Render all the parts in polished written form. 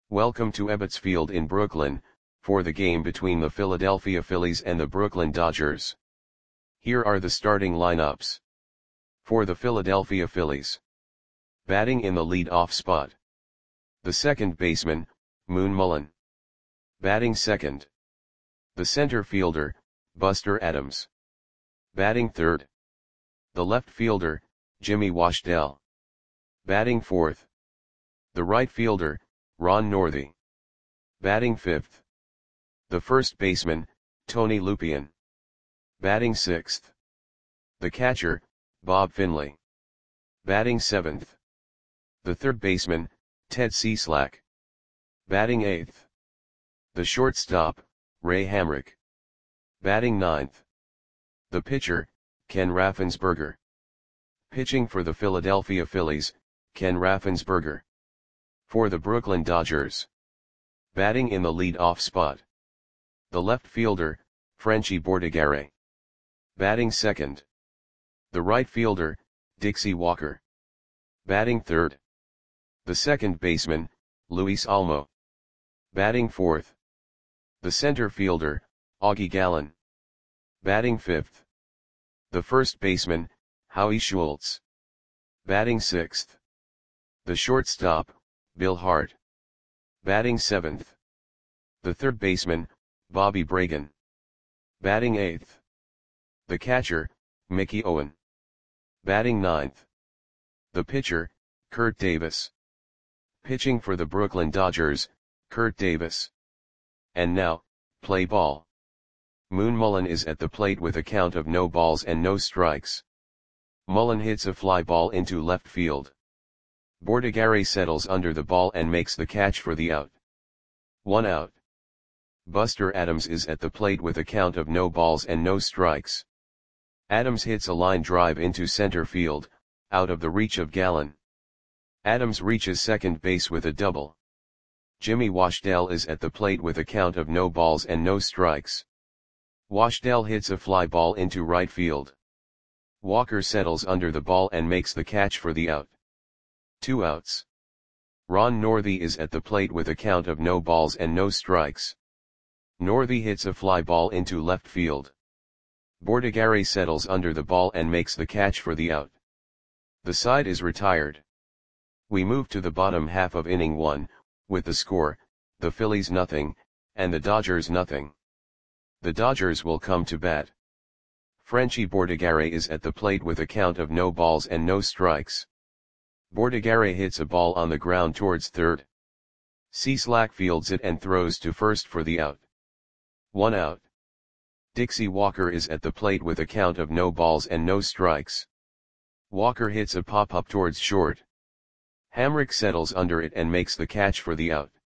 Welcome to Ebbets Field in Brooklyn, for the game between the Philadelphia Phillies and the Brooklyn Dodgers. Here are the starting lineups. For the Philadelphia Phillies. Batting in the lead-off spot. The second baseman, Moon Mullin. Batting second. The center fielder, Buster Adams. Batting third. The left fielder, Jimmy Washdell. Batting fourth. The right fielder, Ron Northey. Batting fifth. The first baseman, Tony Lupien. Batting sixth. The catcher, Bob Finley. Batting seventh. The third baseman, Ted Cieslak. Batting eighth. The shortstop, Ray Hamrick. Batting ninth. The pitcher, Ken Raffensperger. Pitching for the Philadelphia Phillies, Ken Raffensperger. For the Brooklyn Dodgers. Batting in the lead-off spot. The left fielder, Frenchie Bordigare. Batting second. The right fielder, Dixie Walker. Batting third. The second baseman, Luis Almo. Batting fourth. The center fielder, Augie Gallen. Batting fifth. The first baseman, Howie Schultz. Batting sixth. The shortstop, Bill Hart. Batting seventh. The third baseman, Bobby Bragan. Batting eighth. The catcher, Mickey Owen. Batting ninth. The pitcher, Kurt Davis. Pitching for the Brooklyn Dodgers, Kurt Davis. And now, play ball. Moon Mullin is at the plate with a count of no balls and no strikes. Mullin hits a fly ball into left field. Bordigare settles under the ball and makes the catch for the out. 1 out. Buster Adams is at the plate with a count of no balls and no strikes. Adams hits a line drive into center field, out of the reach of Gallen. Adams reaches second base with a double. Jimmy Washdell is at the plate with a count of no balls and no strikes. Washdell hits a fly ball into right field. Walker settles under the ball and makes the catch for the out. 2 outs. Ron Northey is at the plate with a count of no balls and no strikes. Northey hits a fly ball into left field. Bordigare settles under the ball and makes the catch for the out. The side is retired. We move to the bottom half of inning 1, with the score, the Phillies nothing, and the Dodgers nothing. The Dodgers will come to bat. Frenchie Bordigare is at the plate with a count of no balls and no strikes. Bordigare hits a ball on the ground towards third. Cieslak fields it and throws to first for the out. 1 out. Dixie Walker is at the plate with a count of no balls and no strikes. Walker hits a pop-up towards short. Hamrick settles under it and makes the catch for the out.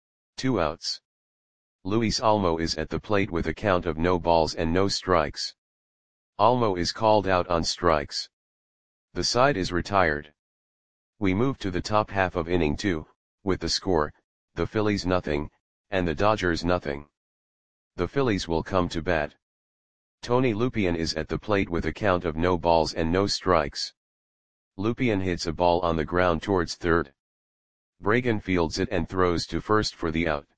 2 outs. Luis Almo is at the plate with a count of no balls and no strikes. Almo is called out on strikes. The side is retired. We move to the top half of inning 2, with the score, the Phillies nothing, and the Dodgers nothing. The Phillies will come to bat. Tony Lupien is at the plate with a count of no balls and no strikes. Lupien hits a ball on the ground towards third. Bragan fields it and throws to first for the out.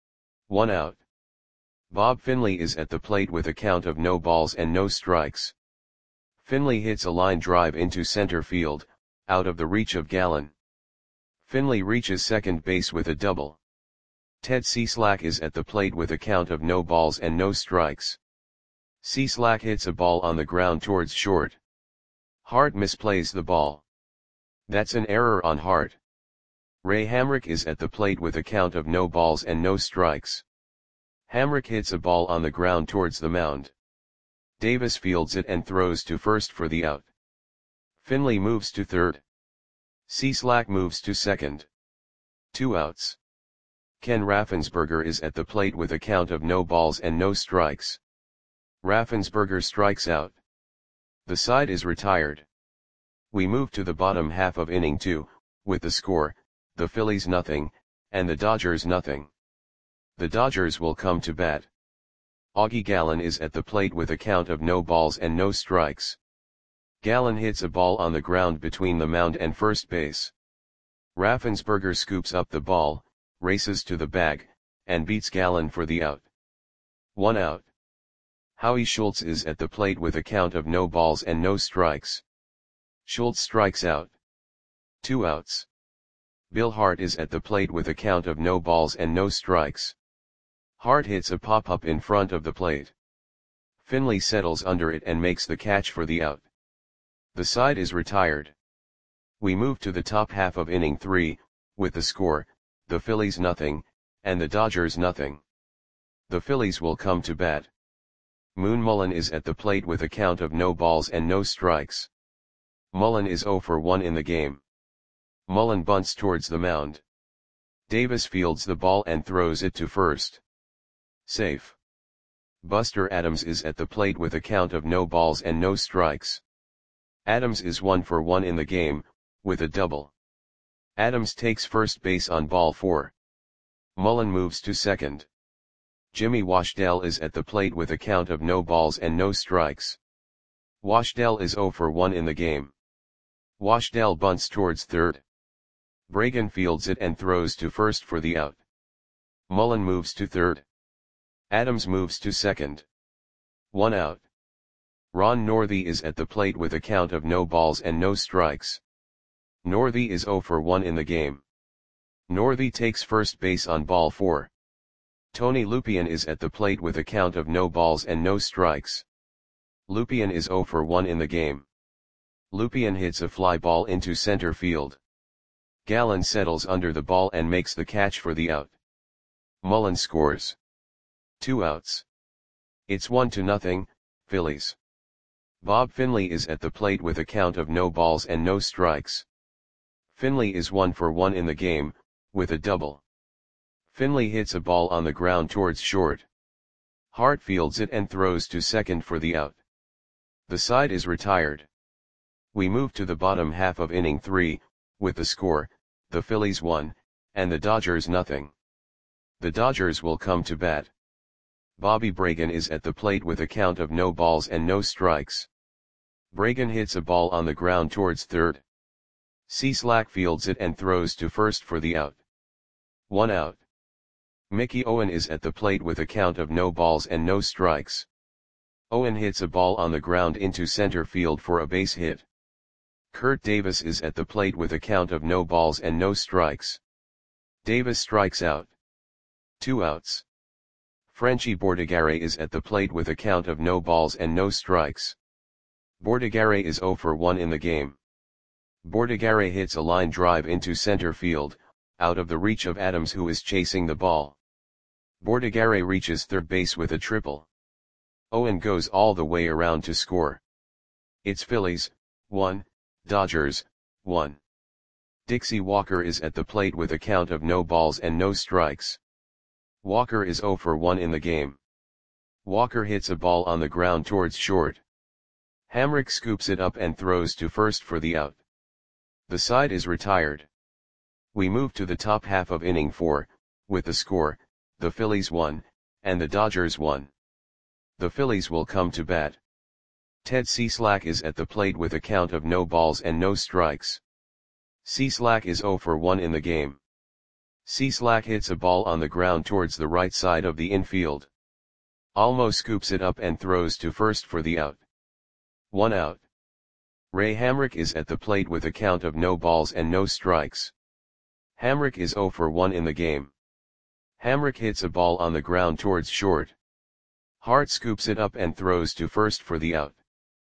1 out. Bob Finley is at the plate with a count of no balls and no strikes. Finley hits a line drive into center field, out of the reach of Gallen. Finley reaches second base with a double. Ted Cieslak is at the plate with a count of no balls and no strikes. Cieslak hits a ball on the ground towards short. Hart misplays the ball. That's an error on Hart. Ray Hamrick is at the plate with a count of no balls and no strikes. Hamrick hits a ball on the ground towards the mound. Davis fields it and throws to first for the out. Finley moves to third. Cieslak moves to second. 2 outs. Ken Raffensperger is at the plate with a count of no balls and no strikes. Raffensperger strikes out. The side is retired. We move to the bottom half of inning 2, with the score, the Phillies nothing, and the Dodgers nothing. The Dodgers will come to bat. Augie Gallen is at the plate with a count of no balls and no strikes. Gallen hits a ball on the ground between the mound and first base. Raffensperger scoops up the ball, races to the bag, and beats Gallen for the out. 1 out. Howie Schultz is at the plate with a count of no balls and no strikes. Schultz strikes out. 2 outs. Bill Hart is at the plate with a count of no balls and no strikes. Hart hits a pop-up in front of the plate. Finley settles under it and makes the catch for the out. The side is retired. We move to the top half of inning 3, with the score, the Phillies nothing, and the Dodgers nothing. The Phillies will come to bat. Moon Mullen is at the plate with a count of no balls and no strikes. Mullen is 0 for 1 in the game. Mullen bunts towards the mound. Davis fields the ball and throws it to first. Safe. Buster Adams is at the plate with a count of no balls and no strikes. Adams is 1 for 1 in the game, with a double. Adams takes first base on ball 4. Mullen moves to second. Jimmy Washdell is at the plate with a count of no balls and no strikes. Washdell is 0 for 1 in the game. Washdell bunts towards third. Bragan fields it and throws to first for the out. Mullen moves to third. Adams moves to second. 1 out. Ron Northey is at the plate with a count of no balls and no strikes. Northey is 0 for 1 in the game. Northey takes first base on ball 4. Tony Lupien is at the plate with a count of no balls and no strikes. Lupien is 0 for 1 in the game. Lupien hits a fly ball into center field. Gallen settles under the ball and makes the catch for the out. Mullen scores. 2 outs. It's 1-0, Phillies. Bob Finley is at the plate with a count of no balls and no strikes. Finley is 1 for 1 in the game, with a double. Finley hits a ball on the ground towards short. Hart fields it and throws to second for the out. The side is retired. We move to the bottom half of inning 3, with the score, the Phillies 1, and the Dodgers nothing. The Dodgers will come to bat. Bobby Bragan is at the plate with a count of no balls and no strikes. Bragan hits a ball on the ground towards third. Cieslak fields it and throws to first for the out. 1 out. Mickey Owen is at the plate with a count of no balls and no strikes. Owen hits a ball on the ground into center field for a base hit. Kurt Davis is at the plate with a count of no balls and no strikes. Davis strikes out. 2 outs. Frenchie Bordigare is at the plate with a count of no balls and no strikes. Bordigare is 0 for 1 in the game. Bordigare hits a line drive into center field, out of the reach of Adams who is chasing the ball. Bordigare reaches third base with a triple. Owen goes all the way around to score. It's Phillies, 1, Dodgers, 1. Dixie Walker is at the plate with a count of no balls and no strikes. Walker is 0 for 1 in the game. Walker hits a ball on the ground towards short. Hamrick scoops it up and throws to first for the out. The side is retired. We move to the top half of inning 4, with the score, the Phillies 1, and the Dodgers 1. The Phillies will come to bat. Ted Cieslak is at the plate with a count of no balls and no strikes. Cieslak is 0 for 1 in the game. Cieslak hits a ball on the ground towards the right side of the infield. Almo scoops it up and throws to first for the out. 1 out. Ray Hamrick is at the plate with a count of no balls and no strikes. Hamrick is 0 for 1 in the game. Hamrick hits a ball on the ground towards short. Hart scoops it up and throws to first for the out.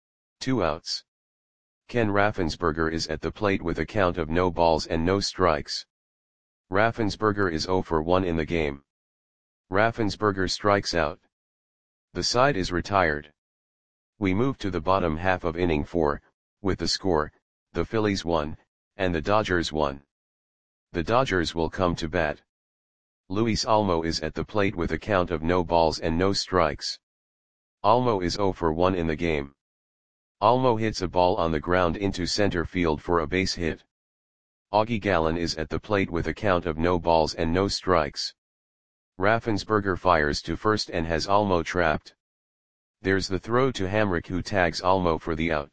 2 outs. Ken Raffensperger is at the plate with a count of no balls and no strikes. Raffensperger is 0 for 1 in the game. Raffensperger strikes out. The side is retired. We move to the bottom half of inning 4, with the score, the Phillies 1, and the Dodgers 1. The Dodgers will come to bat. Luis Almo is at the plate with a count of no balls and no strikes. Almo is 0 for 1 in the game. Almo hits a ball on the ground into center field for a base hit. Augie Gallen is at the plate with a count of no balls and no strikes. Raffensperger fires to first and has Almo trapped. There's the throw to Hamrick who tags Almo for the out.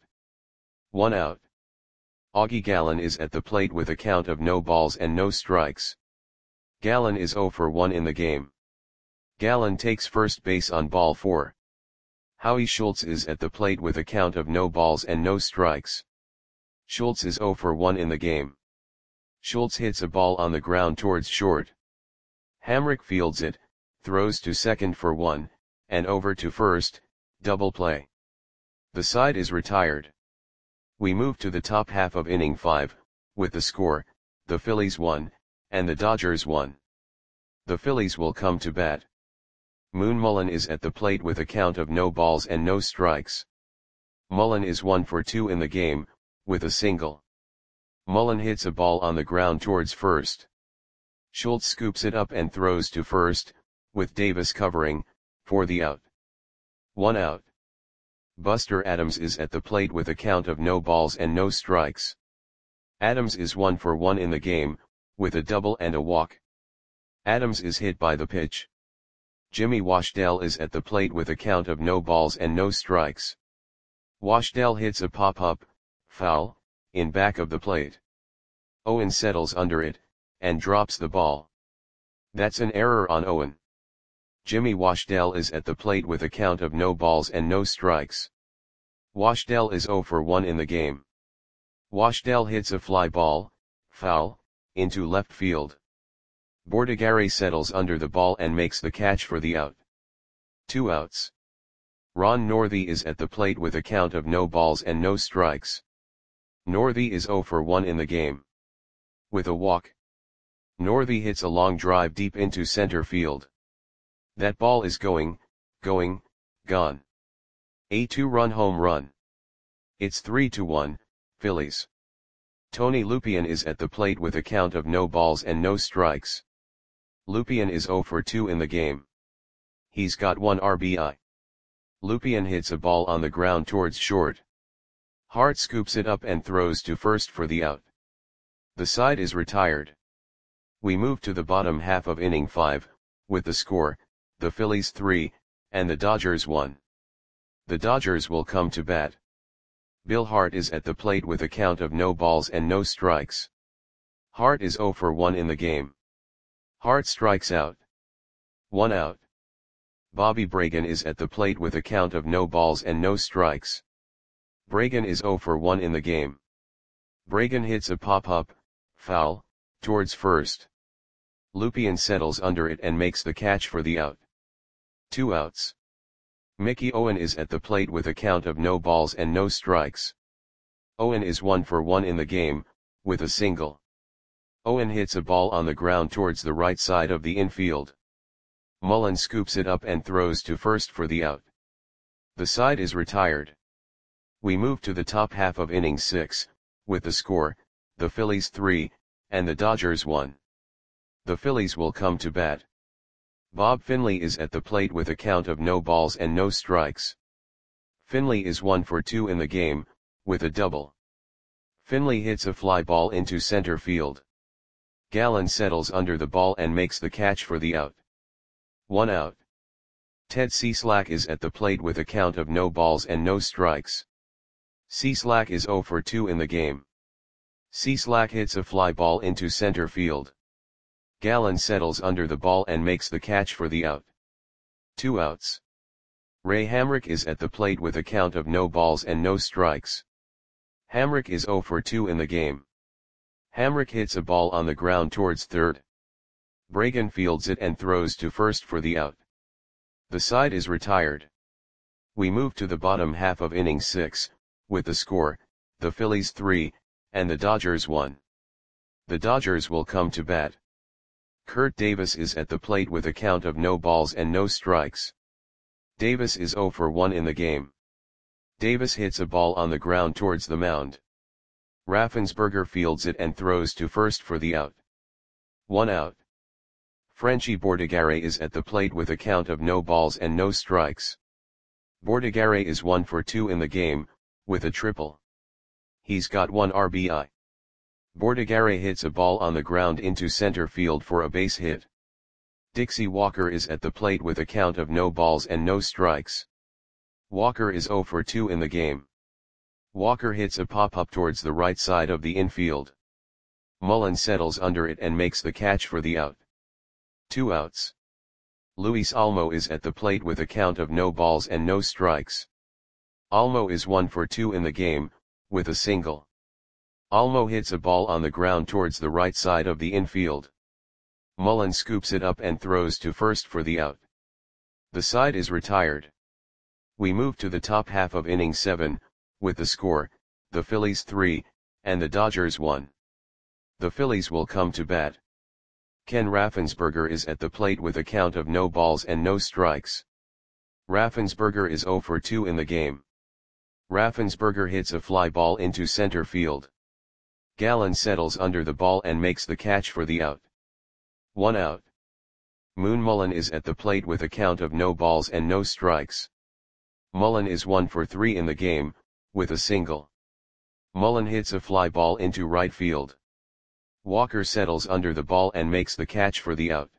1 out. Augie Gallen is at the plate with a count of no balls and no strikes. Gallen is 0 for 1 in the game. Gallen takes first base on ball 4. Howie Schultz is at the plate with a count of no balls and no strikes. Schultz is 0 for 1 in the game. Schultz hits a ball on the ground towards short. Hamrick fields it, throws to second for 1, and over to first, double play. The side is retired. We move to the top half of inning 5, with the score, the Phillies 1, and the Dodgers 1. The Phillies will come to bat. Moon Mullin is at the plate with a count of no balls and no strikes. Mullin is 1 for 2 in the game, with a single. Mullin hits a ball on the ground towards first. Schultz scoops it up and throws to first, with Davis covering, for the out. 1 out. Buster Adams is at the plate with a count of no balls and no strikes. Adams is 1 for 1 in the game, with a double and a walk. Adams is hit by the pitch. Jimmy Washdale is at the plate with a count of no balls and no strikes. Washdale hits a pop-up, foul, in back of the plate. Owen settles under it, and drops the ball. That's an error on Owen. Jimmy Washdale is at the plate with a count of no balls and no strikes. Washdale is 0 for 1 in the game. Washdale hits a fly ball, foul, into left field. Bordigare settles under the ball and makes the catch for the out. 2 outs. Ron Northey is at the plate with a count of no balls and no strikes. Northey is 0 for 1 in the game. With a walk. Northey hits a long drive deep into center field. That ball is gone. A 2-run home run. It's 3-1, Phillies. Tony Lupien is at the plate with a count of no balls and no strikes. Lupien is 0 for 2 in the game. He's got 1 RBI. Lupien hits a ball on the ground towards short. Hart scoops it up and throws to first for the out. The side is retired. We move to the bottom half of inning 5, with the score, the Phillies 3, and the Dodgers 1. The Dodgers will come to bat. Bill Hart is at the plate with a count of no balls and no strikes. Hart is 0 for 1 in the game. Hart strikes out. 1 out. Bobby Bragan is at the plate with a count of no balls and no strikes. Bragan is 0 for 1 in the game. Bragan hits a pop-up, foul, towards first. Lupien settles under it and makes the catch for the out. 2 outs. Mickey Owen is at the plate with a count of no balls and no strikes. Owen is 1 for 1 in the game, with a single. Owen hits a ball on the ground towards the right side of the infield. Mullin scoops it up and throws to first for the out. The side is retired. We move to the top half of inning 6, with the score, the Phillies 3, and the Dodgers 1. The Phillies will come to bat. Bob Finley is at the plate with a count of no balls and no strikes. Finley is 1 for 2 in the game, with a double. Finley hits a fly ball into center field. Gallen settles under the ball and makes the catch for the out. 1 out. Ted Cieslak is at the plate with a count of no balls and no strikes. Cieslak is 0 for 2 in the game. Cieslak hits a fly ball into center field. Gallen settles under the ball and makes the catch for the out. 2 outs. Ray Hamrick is at the plate with a count of no balls and no strikes. Hamrick is 0 for 2 in the game. Hamrick hits a ball on the ground towards third. Bragan fields it and throws to first for the out. The side is retired. We move to the bottom half of inning 6, with the score, the Phillies 3, and the Dodgers 1. The Dodgers will come to bat. Kurt Davis is at the plate with a count of no balls and no strikes. Davis is 0 for 1 in the game. Davis hits a ball on the ground towards the mound. Raffensperger fields it and throws to first for the out. 1 out. Frenchy Bordigare is at the plate with a count of no balls and no strikes. Bordigare is 1 for 2 in the game, with a triple. He's got 1 RBI. Bordigare hits a ball on the ground into center field for a base hit. Dixie Walker is at the plate with a count of no balls and no strikes. Walker is 0 for 2 in the game. Walker hits a pop-up towards the right side of the infield. Mullin settles under it and makes the catch for the out. 2 outs. Luis Olmo is at the plate with a count of no balls and no strikes. Olmo is 1 for 2 in the game, with a single. Olmo hits a ball on the ground towards the right side of the infield. Mullen scoops it up and throws to first for the out. The side is retired. We move to the top half of inning 7, with the score, the Phillies 3, and the Dodgers 1. The Phillies will come to bat. Ken Raffensperger is at the plate with a count of no balls and no strikes. Raffensperger is 0 for 2 in the game. Raffensperger hits a fly ball into center field. Gallen settles under the ball and makes the catch for the out. 1 out. Moon Mullen is at the plate with a count of no balls and no strikes. Mullen is 1 for 3 in the game, with a single. Mullen hits a fly ball into right field. Walker settles under the ball and makes the catch for the out.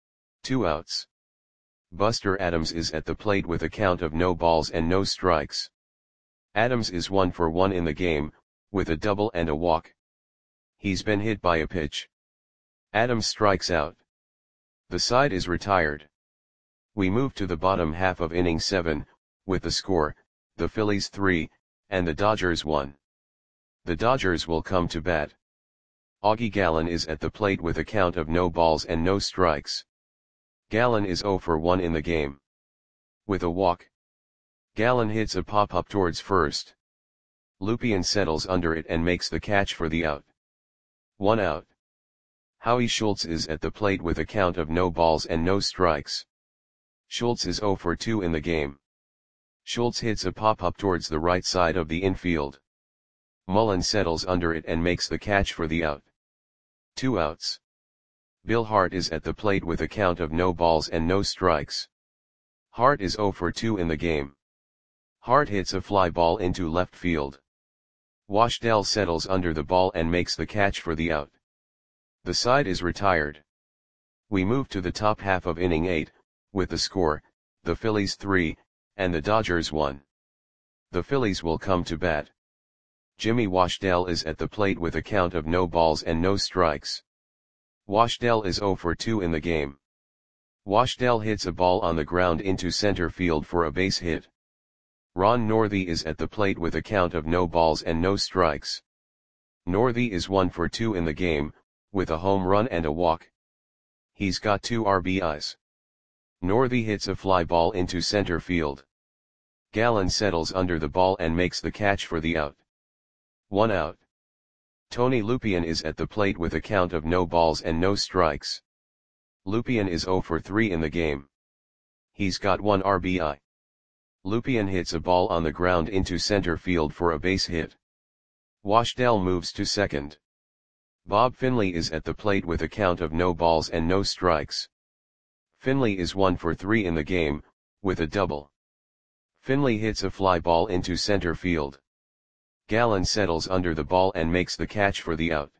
2 outs. Buster Adams is at the plate with a count of no balls and no strikes. Adams is 1 for 1 in the game, with a double and a walk. He's been hit by a pitch. Adams strikes out. The side is retired. We move to the bottom half of inning 7, with the score, the Phillies 3, and the Dodgers 1. The Dodgers will come to bat. Augie Gallen is at the plate with a count of no balls and no strikes. Gallen is 0 for 1 in the game. With a walk. Gallen hits a pop-up towards first. Lupien settles under it and makes the catch for the out. 1 out. Howie Schultz is at the plate with a count of no balls and no strikes. Schultz is 0 for 2 in the game. Schultz hits a pop-up towards the right side of the infield. Mullen settles under it and makes the catch for the out. 2 outs. Bill Hart is at the plate with a count of no balls and no strikes. Hart is 0 for 2 in the game. Hart hits a fly ball into left field. Washdell settles under the ball and makes the catch for the out. The side is retired. We move to the top half of inning 8, with the score, the Phillies 3, and the Dodgers 1. The Phillies will come to bat. Jimmy Washdell is at the plate with a count of no balls and no strikes. Washdell is 0 for 2 in the game. Washdell hits a ball on the ground into center field for a base hit. Ron Northey is at the plate with a count of no balls and no strikes. Northey is 1 for 2 in the game, with a home run and a walk. He's got 2 RBIs. Northey hits a fly ball into center field. Gallen settles under the ball and makes the catch for the out. 1 out. Tony Lupien is at the plate with a count of no balls and no strikes. Lupien is 0 for 3 in the game. He's got 1 RBI. Lupien hits a ball on the ground into center field for a base hit. Washdell moves to second. Bob Finley is at the plate with a count of no balls and no strikes. Finley is 1 for 3 in the game, with a double. Finley hits a fly ball into center field. Gallen settles under the ball and makes the catch for the out.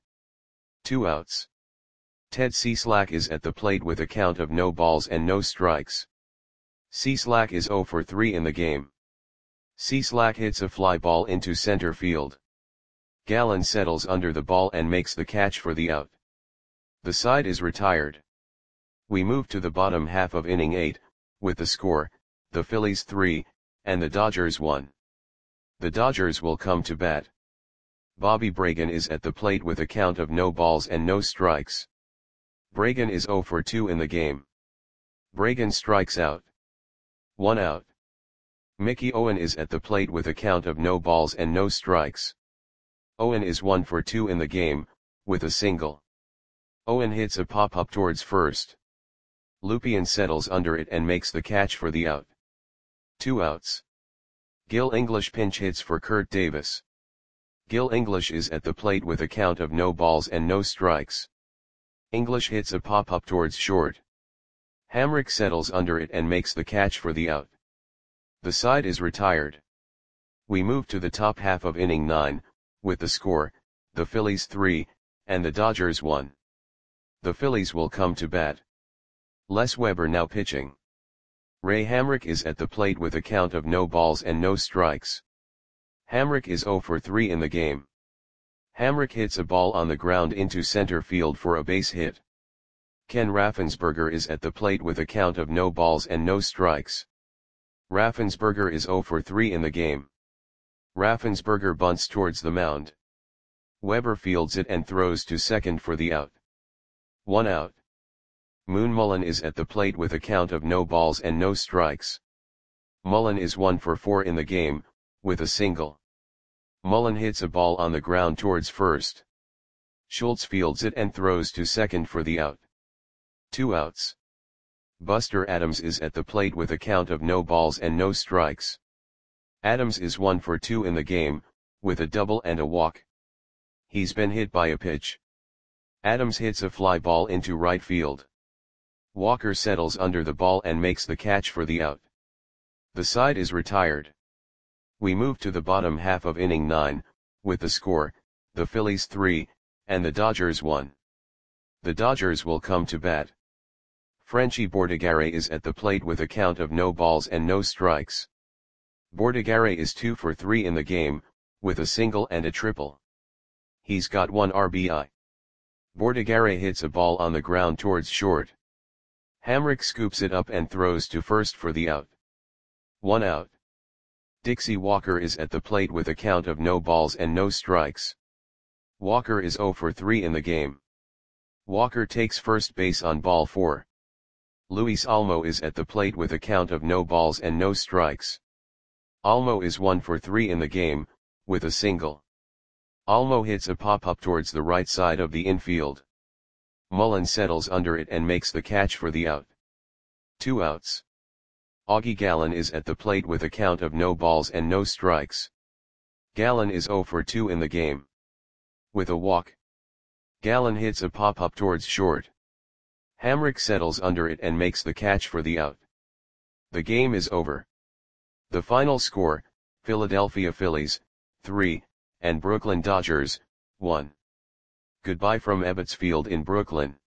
2 outs. Ted Cieslak is at the plate with a count of no balls and no strikes. Cieslak is 0 for 3 in the game. Cieslak hits a fly ball into center field. Gallen settles under the ball and makes the catch for the out. The side is retired. We move to the bottom half of inning 8, with the score, the Phillies 3, and the Dodgers 1. The Dodgers will come to bat. Bobby Bragan is at the plate with a count of no balls and no strikes. Bragan is 0 for 2 in the game. Bragan strikes out. 1 out. Mickey Owen is at the plate with a count of no balls and no strikes. Owen is 1 for 2 in the game, with a single. Owen hits a pop-up towards first. Lupien settles under it and makes the catch for the out. 2 outs. Gil English pinch hits for Kurt Davis. Gil English is at the plate with a count of no balls and no strikes. English hits a pop-up towards short. Hamrick settles under it and makes the catch for the out. The side is retired. We move to the top half of inning 9, with the score, the Phillies 3, and the Dodgers 1. The Phillies will come to bat. Les Weber now pitching. Ray Hamrick is at the plate with a count of no balls and no strikes. Hamrick is 0 for 3 in the game. Hamrick hits a ball on the ground into center field for a base hit. Ken Raffensperger is at the plate with a count of no balls and no strikes. Raffensperger is 0 for 3 in the game. Raffensperger bunts towards the mound. Weber fields it and throws to second for the out. 1 out. Moon Mullen is at the plate with a count of no balls and no strikes. Mullen is 1 for 4 in the game, with a single. Mullen hits a ball on the ground towards first. Schultz fields it and throws to second for the out. 2 outs. Buster Adams is at the plate with a count of no balls and no strikes. Adams is 1 for 2 in the game, with a double and a walk. He's been hit by a pitch. Adams hits a fly ball into right field. Walker settles under the ball and makes the catch for the out. The side is retired. We move to the bottom half of inning 9, with the score, the Phillies 3, and the Dodgers 1. The Dodgers will come to bat. Frenchy Bordigare is at the plate with a count of no balls and no strikes. Bordigare is 2 for 3 in the game, with a single and a triple. He's got 1 RBI. Bordigare hits a ball on the ground towards short. Hamrick scoops it up and throws to first for the out. 1 out. Dixie Walker is at the plate with a count of no balls and no strikes. Walker is 0 for 3 in the game. Walker takes first base on ball 4. Luis Olmo is at the plate with a count of no balls and no strikes. Olmo is 1 for 3 in the game, with a single. Olmo hits a pop-up towards the right side of the infield. Mullen settles under it and makes the catch for the out. 2 outs. Augie Gallen is at the plate with a count of no balls and no strikes. Gallen is 0 for 2 in the game. With a walk. Gallen hits a pop-up towards short. Hamrick settles under it and makes the catch for the out. The game is over. The final score, Philadelphia Phillies, 3, and Brooklyn Dodgers, 1. Goodbye from Ebbets Field in Brooklyn.